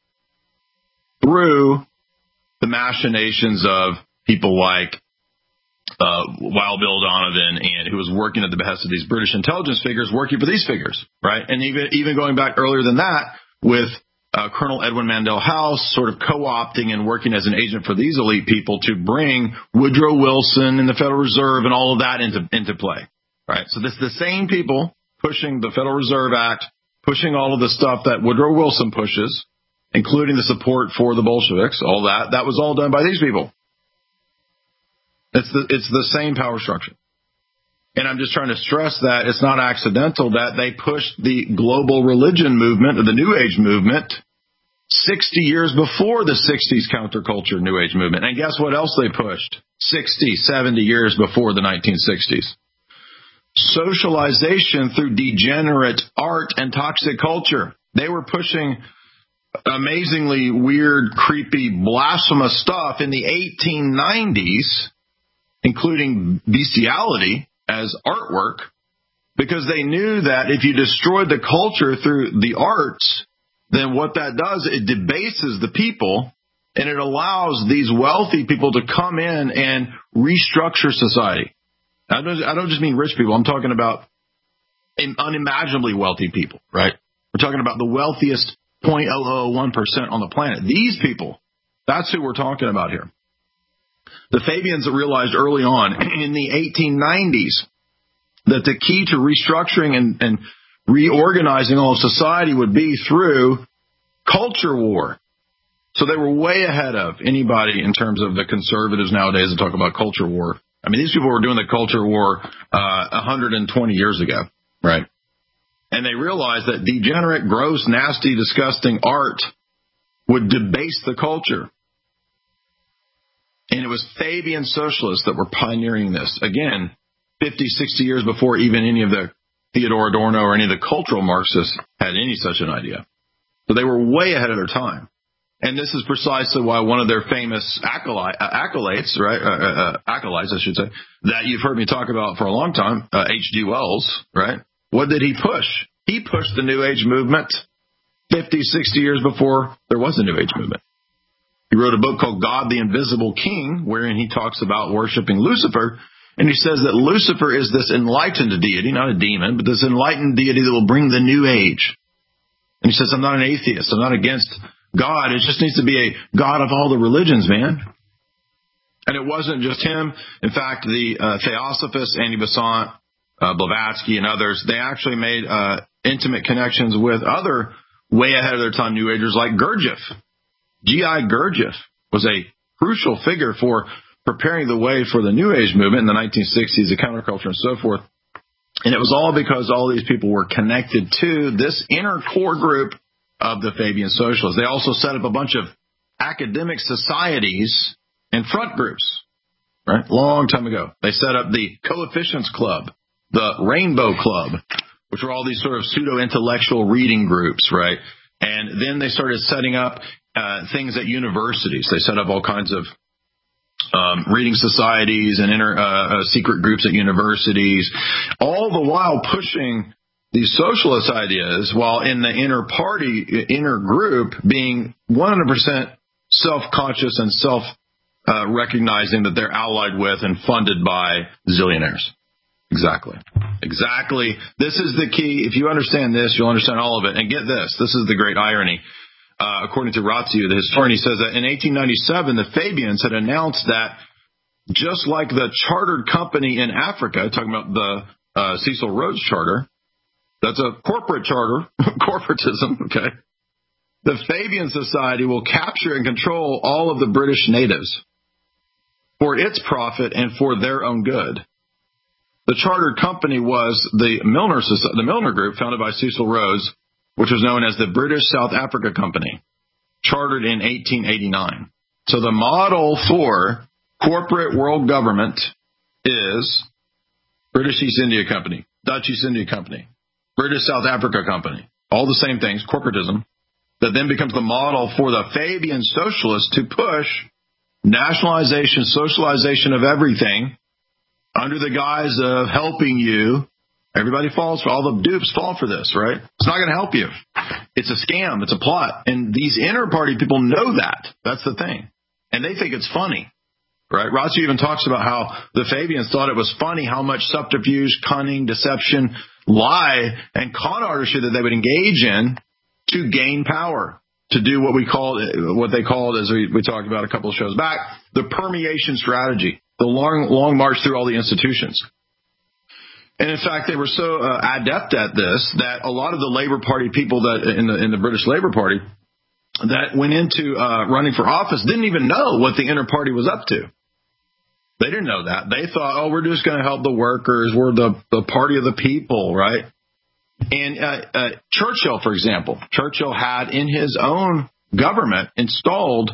through the machinations of people like uh, Wild Bill Donovan, and who was working at the behest of these British intelligence figures, working for these figures, right? And even even going back earlier than that, with uh, Colonel Edwin Mandell House sort of co-opting and working as an agent for these elite people to bring Woodrow Wilson and the Federal Reserve and all of that into into play, right? So this is the same people pushing the Federal Reserve Act, pushing all of the stuff that Woodrow Wilson pushes, including the support for the Bolsheviks, all that. That was all done by these people. It's the, it's the same power structure. And I'm just trying to stress that it's not accidental that they pushed the global religion movement, or the New Age movement, sixty years before the sixties counterculture New Age movement. And guess what else they pushed? sixty, seventy years before the nineteen sixties. Socialization through degenerate art and toxic culture. They were pushing amazingly weird, creepy, blasphemous stuff in the eighteen nineties, including bestiality as artwork, because they knew that if you destroyed the culture through the arts, then what that does, it debases the people, and it allows these wealthy people to come in and restructure society. I don't, I don't just mean rich people. I'm talking about unimaginably wealthy people, right? We're talking about the wealthiest zero point zero zero one percent on the planet. These people, that's who we're talking about here. The Fabians realized early on in the eighteen nineties that the key to restructuring and, and reorganizing all of society would be through culture war. So they were way ahead of anybody in terms of the conservatives nowadays that talk about culture war. I mean, these people were doing the culture war uh, one hundred twenty years ago, right? And they realized that degenerate, gross, nasty, disgusting art would debase the culture. And it was Fabian socialists that were pioneering this. Again, fifty, sixty years before even any of the Theodor Adorno or any of the cultural Marxists had any such an idea. So they were way ahead of their time. And this is precisely why one of their famous acolyte, uh, acolytes, right, uh, uh, acolytes, I should say, that you've heard me talk about for a long time, uh, H G Wells, right? What did he push? He pushed the New Age movement fifty, sixty years before there was a New Age movement. He wrote a book called God the Invisible King, wherein he talks about worshiping Lucifer. And he says that Lucifer is this enlightened deity, not a demon, but this enlightened deity that will bring the new age. And he says, I'm not an atheist. I'm not against God. It just needs to be a God of all the religions, man. And it wasn't just him. In fact, the uh, Theosophist, Andy Besant, uh, Blavatsky and others, they actually made uh, intimate connections with other way ahead of their time New Agers like Gurdjieff. G I Gurdjieff was a crucial figure for preparing the way for the New Age movement in the nineteen sixties, the counterculture and so forth. And it was all because all these people were connected to this inner core group of the Fabian Socialists. They also set up a bunch of academic societies and front groups, right? Long time ago. They set up the Coefficients Club, the Rainbow Club, which were all these sort of pseudo-intellectual reading groups, right? And then they started setting up uh, things at universities. They set up all kinds of um, reading societies and inner, uh, uh, secret groups at universities, all the while pushing these socialist ideas, while in the inner party, inner group being one hundred percent self-conscious and self-recognizing uh, that they're allied with and funded by zillionaires. Exactly. Exactly. This is the key. If you understand this, you'll understand all of it. And get this. This is the great irony. Uh, according to Ratziu, the historian, he says that in eighteen ninety-seven, the Fabians had announced that just like the chartered company in Africa, talking about the uh, Cecil Rhodes Charter, that's a corporate charter, corporatism, okay? The Fabian Society will capture and control all of the British natives for its profit and for their own good. The chartered company was the Milner Society, the Milner Group, founded by Cecil Rhodes, which was known as the British South Africa Company, chartered in eighteen eighty-nine. So the model for corporate world government is British East India Company, Dutch East India Company, British South Africa Company, all the same things, corporatism, that then becomes the model for the Fabian socialists to push nationalization, socialization of everything under the guise of helping you. Everybody falls for, all the dupes fall for this, right? It's not going to help you. It's a scam. It's a plot. And these inner party people know that. That's the thing. And they think it's funny, right? Ratziu even talks about how the Fabians thought it was funny how much subterfuge, cunning, deception, lie, and con artistry that they would engage in to gain power, to do what we call, what they called, as we, we talked about a couple of shows back, the permeation strategy, the long, long march through all the institutions. And in fact, they were so uh, adept at this that a lot of the Labour Party people that in the in the British Labour Party that went into uh, running for office didn't even know what the inner party was up to. They didn't know that. They thought, oh, we're just going to help the workers. We're the, the party of the people, right? And uh, uh, Churchill, for example, Churchill had in his own government installed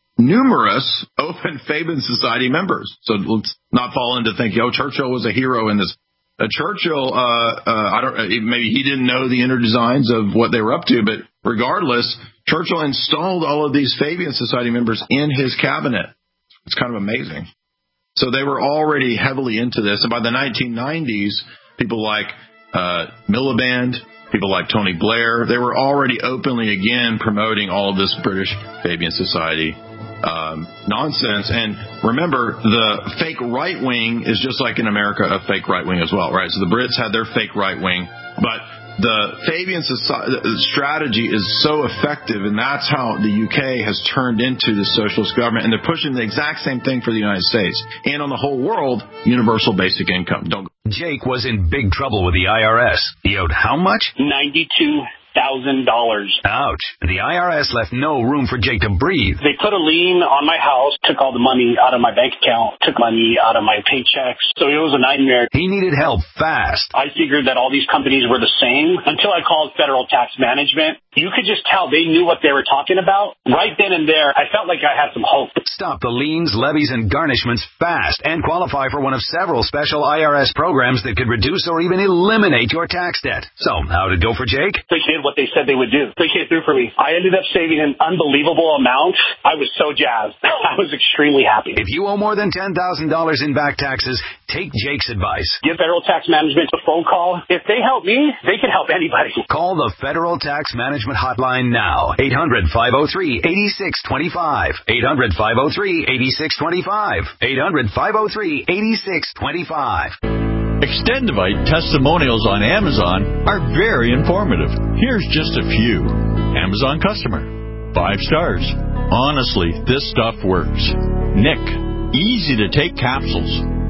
numerous open Fabian Society members. So let's not fall into thinking, oh, Churchill was a hero in this. Uh, Churchill, uh, uh, I don't, maybe he didn't know the inner designs of what they were up to, but regardless, Churchill installed all of these Fabian Society members in his cabinet. It's kind of amazing. So they were already heavily into this. And by the nineteen nineties, people like uh, Miliband, people like Tony Blair, they were already openly again promoting all of this British Fabian Society Um, nonsense. And remember, the fake right wing is just like in America, a fake right wing as well, right? So the Brits had their fake right wing, but the Fabian society, strategy is so effective, and that's how the U K has turned into the socialist government, and they're pushing the exact same thing for the United States and on the whole world, universal basic income. Don't. Jake was in big trouble with the I R S. He owed how much? ninety-two thousand dollars. Ouch. The I R S left no room for Jake to breathe. They put a lien on my house, took all the money out of my bank account, took money out of my paychecks. So it was a nightmare. He needed help fast. I figured that all these companies were the same until I called Federal Tax Management. You could just tell they knew what they were talking about. Right then and there, I felt like I had some hope. Stop the liens, levies, and garnishments fast and qualify for one of several special I R S programs that could reduce or even eliminate your tax debt. So, how'd it go for Jake? They did what they said they would do. They came through for me. I ended up saving an unbelievable amount. I was so jazzed. I was extremely happy. If you owe more than ten thousand dollars in back taxes, take Jake's advice. Give Federal Tax Management a phone call. If they help me, they can help anybody. Call the Federal Tax Management Hotline now. eight hundred, five oh three, eight six two five. eight hundred, five oh three, eight six two five. eight hundred, five oh three, eight six two five. Extendivite testimonials on Amazon are very informative. Here's just a few. Amazon customer. Five stars. Honestly, this stuff works. Nick. Easy to take capsules.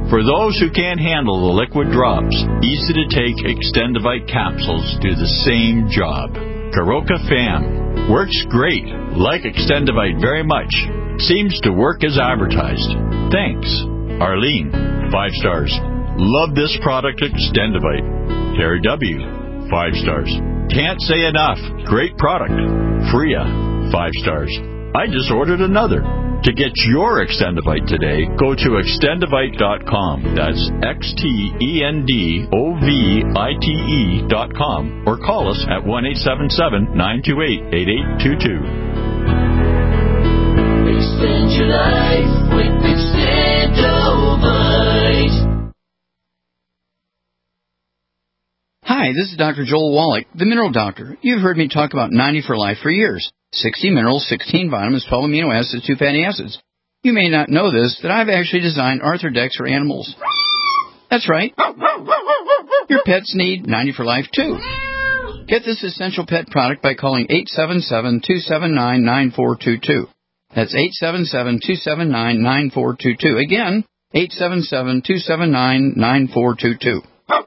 For those who can't handle the liquid drops, easy to take Extendivite capsules do the same job. Karoka Fam works great. Like Extendivite very much. Seems to work as advertised. Thanks. Arlene, five stars. Love this product, Extendivite. Terry W, five stars. Can't say enough. Great product. Freya, five stars. I just ordered another. To get your Extendivite today, go to extendivite dot com. That's X T E N D O V I T E dot com. Or call us at one eight seven seven, nine two eight, eight eight two two. Extend your life with Extendivite. Hi, this is Doctor Joel Wallach, the Mineral Doctor. You've heard me talk about ninety for Life for years. sixty minerals, sixteen vitamins, twelve amino acids, two fatty acids. You may not know this, that I've actually designed Arthrodex for animals. That's right. Your pets need ninety for Life, too. Get this essential pet product by calling eight seven seven, two seven nine, nine four two two. That's eight seven seven, two seven nine, nine four two two. Again, eight seven seven, two seven nine, nine four two two.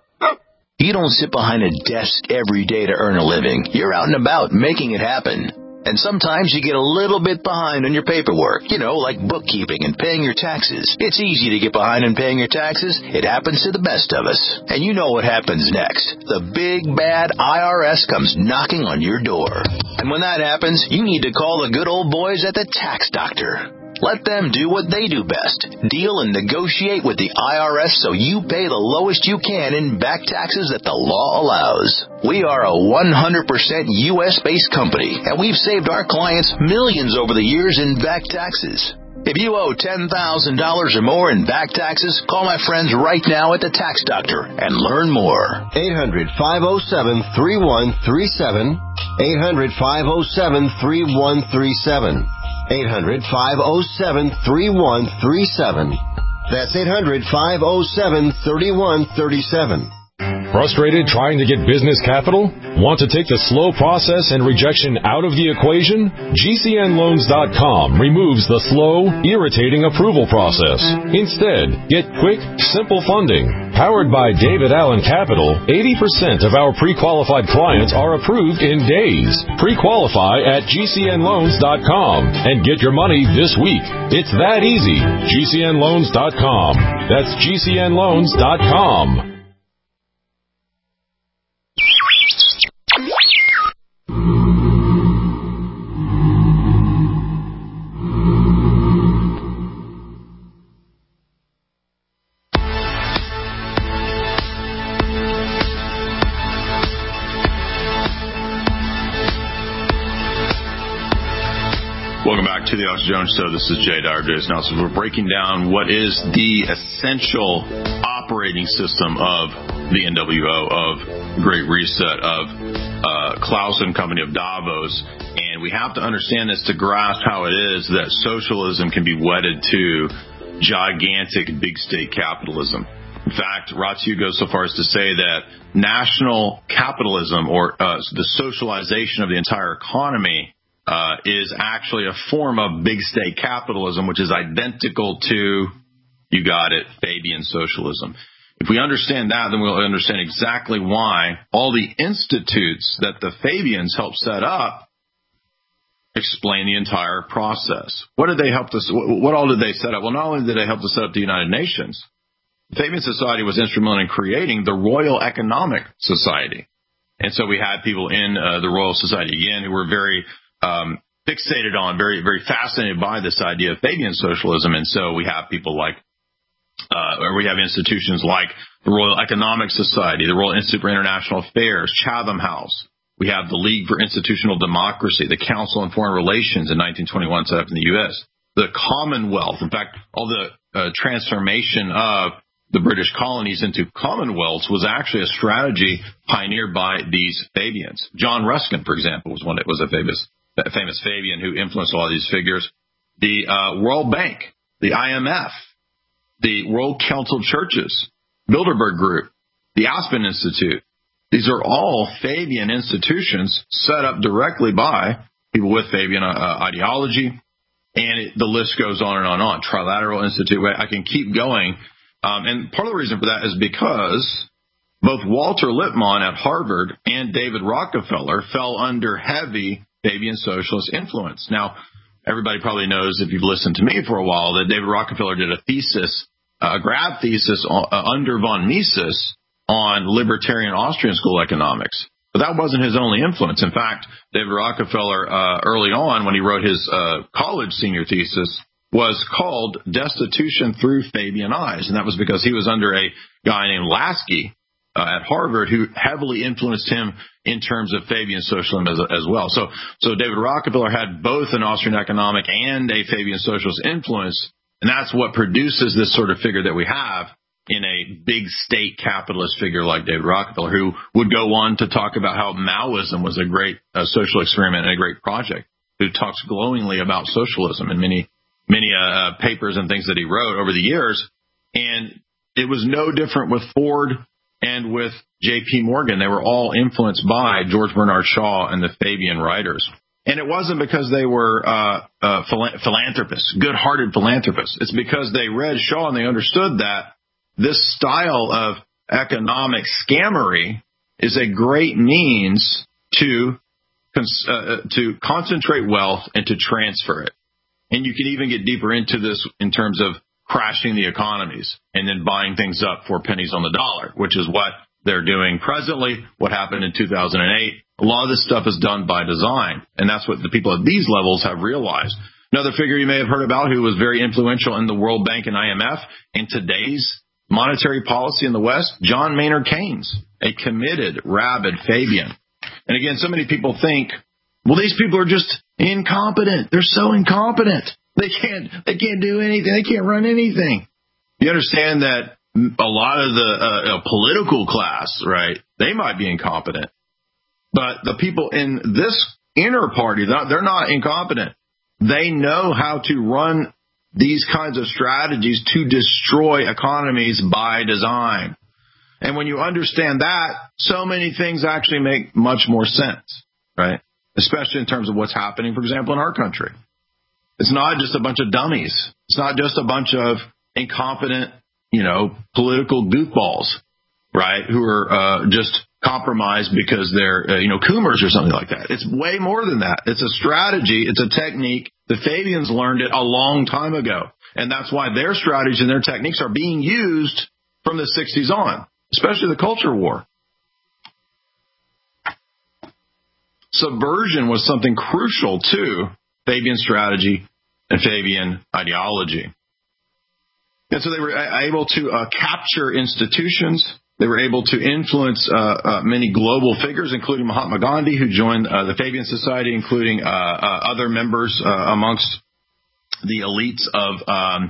You don't sit behind a desk every day to earn a living. You're out and about making it happen. And sometimes you get a little bit behind on your paperwork, you know, like bookkeeping and paying your taxes. It's easy to get behind on paying your taxes. It happens to the best of us. And you know what happens next. The big, bad I R S comes knocking on your door. And when that happens, you need to call the good old boys at the Tax Doctor. Let them do what they do best. Deal and negotiate with the I R S so you pay the lowest you can in back taxes that the law allows. We are a one hundred percent U S-based company, and we've saved our clients millions over the years in back taxes. If you owe ten thousand dollars or more in back taxes, call my friends right now at the Tax Doctor and learn more. eight hundred, five oh seven, three one three seven. eight hundred, five oh seven, three one three seven. eight hundred, five oh seven, three one three seven. That's eight hundred, five oh seven, three one three seven. Frustrated trying to get business capital? Want to take the slow process and rejection out of the equation? G C N loans dot com removes the slow, irritating approval process. Instead, get quick, simple funding. Powered by David Allen Capital, eighty percent of our pre-qualified clients are approved in days. Pre-qualify at G C N loans dot com and get your money this week. It's that easy. G C N loans dot com. That's G C N loans dot com. Welcome back to the Alex Jones Show. This is Jay Dyer, Jason Nelson. We're breaking down what is the essential operating system of the N W O, of the Great Reset, of uh, Klaus and company, of Davos. And we have to understand this to grasp how it is that socialism can be wedded to gigantic big state capitalism. In fact, Ratziu goes so far as to say that national capitalism, or uh, the socialization of the entire economy, Uh, is actually a form of big state capitalism, which is identical to, you got it, Fabian socialism. If we understand that, then we'll understand exactly why all the institutes that the Fabians helped set up explain the entire process. What did they help to, what all did they set up? Well, not only did they help to set up the United Nations, the Fabian Society was instrumental in creating the Royal Economic Society. And so we had people in uh, the Royal Society, again, who were very Um, fixated on, very, very fascinated by this idea of Fabian socialism. And so we have people like, uh, or we have institutions like the Royal Economic Society, the Royal Institute for International Affairs, Chatham House. We have the League for Institutional Democracy, the Council on Foreign Relations in nineteen twenty-one set up in the U S, the Commonwealth. In fact, all the uh, transformation of the British colonies into commonwealths was actually a strategy pioneered by these Fabians. John Ruskin, for example, was one that was a famous famous Fabian who influenced all these figures. The uh, World Bank, the I M F, the World Council of Churches, Bilderberg Group, the Aspen Institute. These are all Fabian institutions set up directly by people with Fabian uh, ideology, and it, the list goes on and on and on. Trilateral Institute, I can keep going. Um, and part of the reason for that is because both Walter Lippmann at Harvard and David Rockefeller fell under heavy Fabian socialist influence. Now, everybody probably knows, if you've listened to me for a while, that David Rockefeller did a thesis, a grad thesis on, uh, under von Mises on libertarian Austrian school economics. But that wasn't his only influence. In fact, David Rockefeller, uh, early on when he wrote his uh, college senior thesis, was called Destitution Through Fabian Eyes. And that was because he was under a guy named Lasky uh, at Harvard who heavily influenced him in terms of Fabian socialism as, as well. So, so David Rockefeller had both an Austrian economic and a Fabian socialist influence. And that's what produces this sort of figure that we have in a big state capitalist figure like David Rockefeller, who would go on to talk about how Maoism was a great uh, social experiment and a great project, who talks glowingly about socialism in many, many uh, papers and things that he wrote over the years. And it was no different with Ford and with J P Morgan. They were all influenced by George Bernard Shaw and the Fabian writers. And it wasn't because they were uh, uh, philanthropists, good-hearted philanthropists. It's because they read Shaw and they understood that this style of economic scammery is a great means to uh, to concentrate wealth and to transfer it. And you can even get deeper into this in terms of crashing the economies and then buying things up for pennies on the dollar, which is what they're doing presently, what happened in two thousand eight. A lot of this stuff is done by design, and that's what the people at these levels have realized. Another figure you may have heard about who was very influential in the World Bank and I M F in today's monetary policy in the West, John Maynard Keynes, a committed, rabid Fabian. And again, so many people think, well, these people are just incompetent. They're so incompetent. They can't, they can't do anything. They can't run anything. You understand that a lot of the uh, political class, right, they might be incompetent. But the people in this inner party, they're not incompetent. They know how to run these kinds of strategies to destroy economies by design. And when you understand that, so many things actually make much more sense, right? Especially in terms of what's happening, for example, in our country. It's not just a bunch of dummies. It's not just a bunch of incompetent, you know, political goofballs, right, who are uh, just compromised because they're, uh, you know, Coomers or something like that. It's way more than that. It's a strategy. It's a technique. The Fabians learned it a long time ago. And that's why their strategies and their techniques are being used from the sixties on, especially the culture war. Subversion was something crucial to Fabian strategy and Fabian ideology. And so they were able to uh, capture institutions. They were able to influence uh, uh, many global figures, including Mahatma Gandhi, who joined uh, the Fabian Society, including uh, uh, other members uh, amongst the elites of um,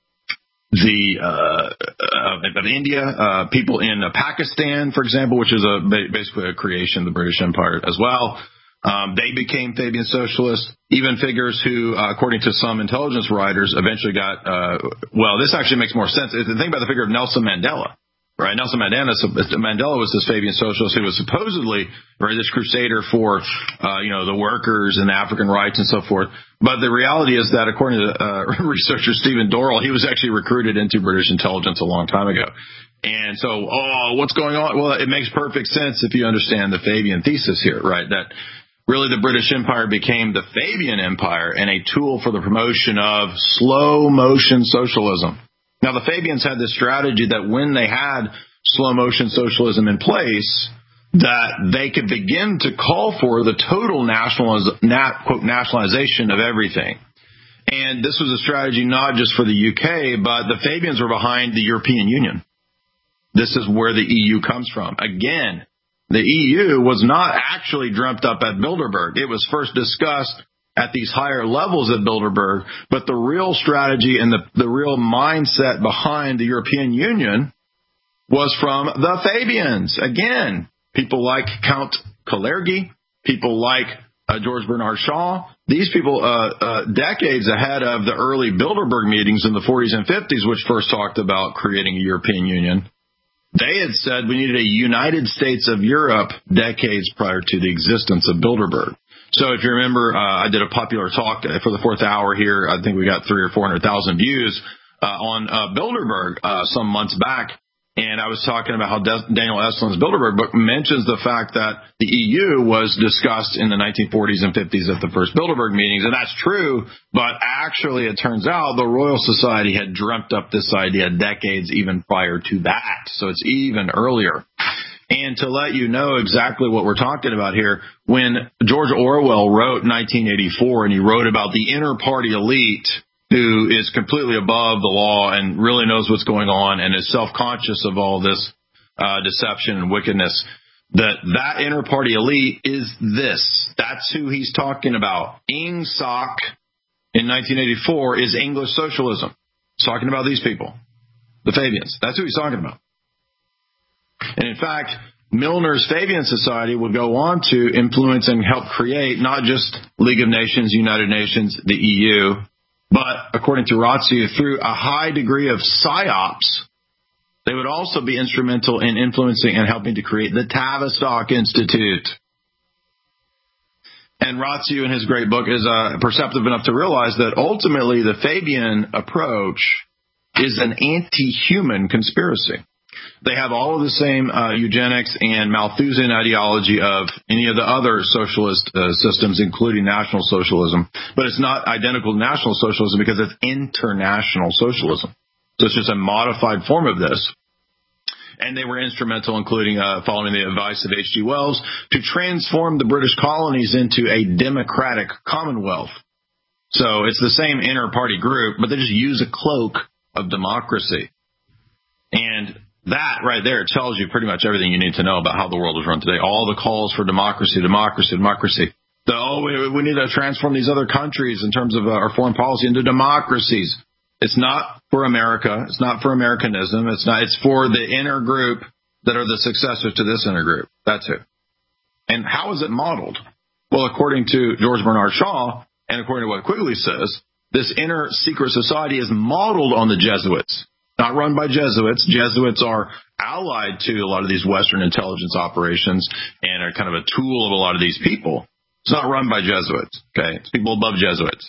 the uh, of, of India, uh, people in uh, Pakistan, for example, which is a basically a creation of the British Empire as well. Um, they became Fabian socialists. Even figures who, uh, according to some intelligence writers, eventually got uh, well. This actually makes more sense. Think about the figure of Nelson Mandela. Right, Nelson Mandela, Mandela was this Fabian socialist who was supposedly right, this crusader for, uh, you know, the workers and African rights and so forth. But the reality is that, according to uh, researcher Stephen Dorrell, he was actually recruited into British intelligence a long time ago. And so, oh, what's going on? Well, it makes perfect sense if you understand the Fabian thesis here, right? That really the British Empire became the Fabian Empire and a tool for the promotion of slow motion socialism. Now, the Fabians had this strategy that when they had slow motion socialism in place, that they could begin to call for the total nationaliz- nat- quote, nationalization of everything. And this was a strategy not just for the U K, but the Fabians were behind the European Union. This is where the E U comes from. Again, the E U was not actually dreamt up at Bilderberg. It was first discussed at these higher levels at Bilderberg, but the real strategy and the, the real mindset behind the European Union was from the Fabians. Again, people like Count Kalergi, people like uh, George Bernard Shaw, these people uh, uh, decades ahead of the early Bilderberg meetings in the forties and fifties, which first talked about creating a European Union. They had said we needed a United States of Europe decades prior to the existence of Bilderberg. So if you remember, uh, I did a popular talk for the fourth hour here. I think we got three or four hundred thousand views uh, on uh, Bilderberg uh, some months back, and I was talking about how De- Daniel Eslin's Bilderberg book mentions the fact that the E U was discussed in the nineteen forties and fifties at the first Bilderberg meetings, and that's true, but actually it turns out the Royal Society had dreamt up this idea decades even prior to that, so it's even earlier. And to let you know exactly what we're talking about here, when George Orwell wrote nineteen eighty-four and he wrote about the inter-party elite who is completely above the law and really knows what's going on and is self-conscious of all this uh, deception and wickedness, that that inter-party elite is this. That's who he's talking about. Ingsoc in nineteen eighty-four is English socialism. He's talking about these people, the Fabians. That's who he's talking about. And in fact, Milner's Fabian Society would go on to influence and help create not just League of Nations, United Nations, the E U, but according to Ratziu, through a high degree of psyops, they would also be instrumental in influencing and helping to create the Tavistock Institute. And Ratziu, in his great book, is uh, perceptive enough to realize that ultimately the Fabian approach is an anti-human conspiracy. They have all of the same uh, eugenics and Malthusian ideology of any of the other socialist uh, systems, including National Socialism. But it's not identical to National Socialism because it's international socialism. So it's just a modified form of this. And they were instrumental, including uh, following the advice of H G Wells, to transform the British colonies into a democratic commonwealth. So it's the same inter-party group, but they just use a cloak of democracy. And that right there tells you pretty much everything you need to know about how the world is run today. All the calls for democracy, democracy, democracy. The, oh, we, we need to transform these other countries in terms of uh, our foreign policy into democracies. It's not for America. It's not for Americanism. It's not. It's for the inner group that are the successors to this inner group. That's it. And how is it modeled? Well, according to George Bernard Shaw and according to what Quigley says, this inner secret society is modeled on the Jesuits. Not run by Jesuits. Jesuits are allied to a lot of these Western intelligence operations and are kind of a tool of a lot of these people. It's not run by Jesuits. Okay, it's people above Jesuits.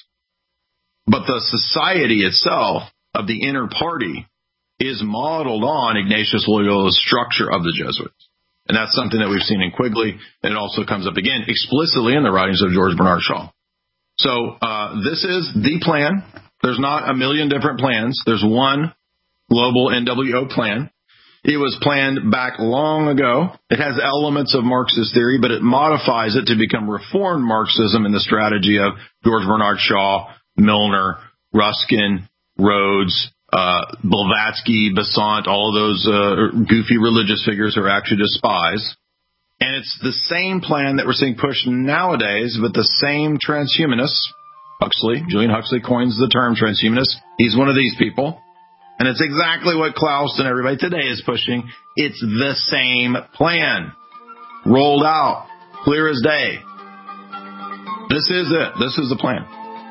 But the society itself of the inner party is modeled on Ignatius Loyola's structure of the Jesuits. And that's something that we've seen in Quigley, and it also comes up again explicitly in the writings of George Bernard Shaw. So uh, this is the plan. There's not a million different plans. There's one global N W O plan. It was planned back long ago. It has elements of Marxist theory, but it modifies it to become reformed Marxism in the strategy of George Bernard Shaw, Milner, Ruskin, Rhodes, uh, Blavatsky, Besant, all of those uh, goofy religious figures who are actually just spies. And it's the same plan that we're seeing pushed nowadays, but the same transhumanists. Huxley, Julian Huxley coins the term transhumanist. He's one of these people. And it's exactly what Klaus and everybody today is pushing. It's the same plan. Rolled out. Clear as day. This is it. This is the plan.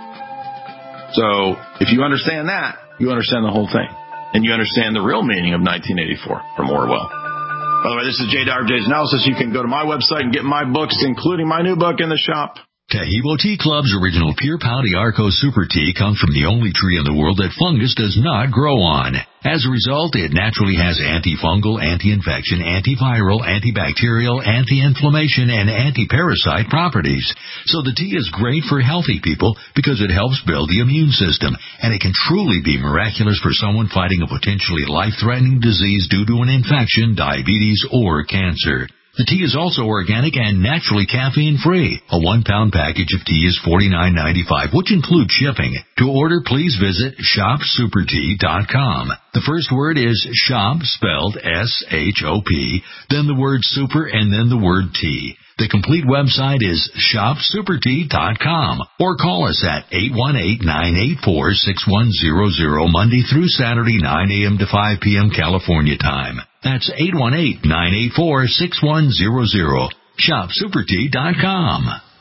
So if you understand that, you understand the whole thing. And you understand the real meaning of nineteen eighty-four from Orwell. By the way, this is J. Dyer J's Analysis. You can go to my website and get my books, including my new book in the shop. Taheebo Tea Club's original Pure Pau D'Arco Super Tea comes from the only tree in the world that fungus does not grow on. As a result, it naturally has antifungal, anti-infection, antiviral, antibacterial, anti-inflammation, and anti-parasite properties. So the tea is great for healthy people because it helps build the immune system, and it can truly be miraculous for someone fighting a potentially life-threatening disease due to an infection, diabetes, or cancer. The tea is also organic and naturally caffeine-free. A one-pound package of tea is forty-nine ninety-five, which includes shipping. To order, please visit shop super tea dot com. The first word is shop, spelled S H O P, then the word super, and then the word tea. The complete website is shop super tea dot com, or call us at eight one eight, nine eight four, six one zero zero Monday through Saturday, nine a.m. to five p.m. California time. That's eight one eight, nine eight four, six one zero zero. shop super tea dot com.